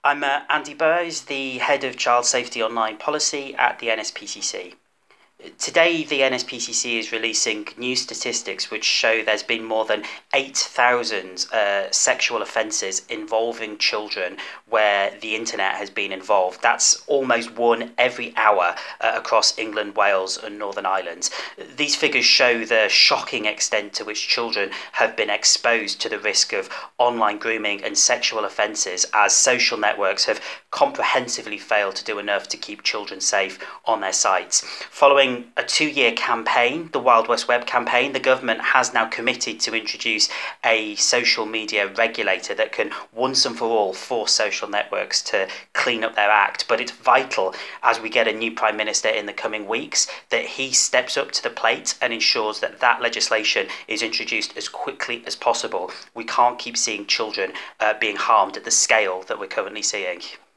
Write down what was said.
I'm Andy Burrows, the head of Child Safety Online Policy at the NSPCC. Today, the NSPCC is releasing new statistics which show there's been more than 8,000 sexual offences involving children where the internet has been involved. That's almost one every hour across England, Wales, and Northern Ireland. These figures show the shocking extent to which children have been exposed to the risk of online grooming and sexual offences, as social networks have comprehensively failed to do enough to keep children safe on their sites. Following a 2-year campaign, the Wild West Web campaign, the government has now committed to introduce a social media regulator that can once and for all force social networks to clean up their act. But it's vital, as we get a new Prime Minister in the coming weeks, that he steps up to the plate and ensures that that legislation is introduced as quickly as possible. We can't keep seeing children being harmed at the scale that we're currently seeing.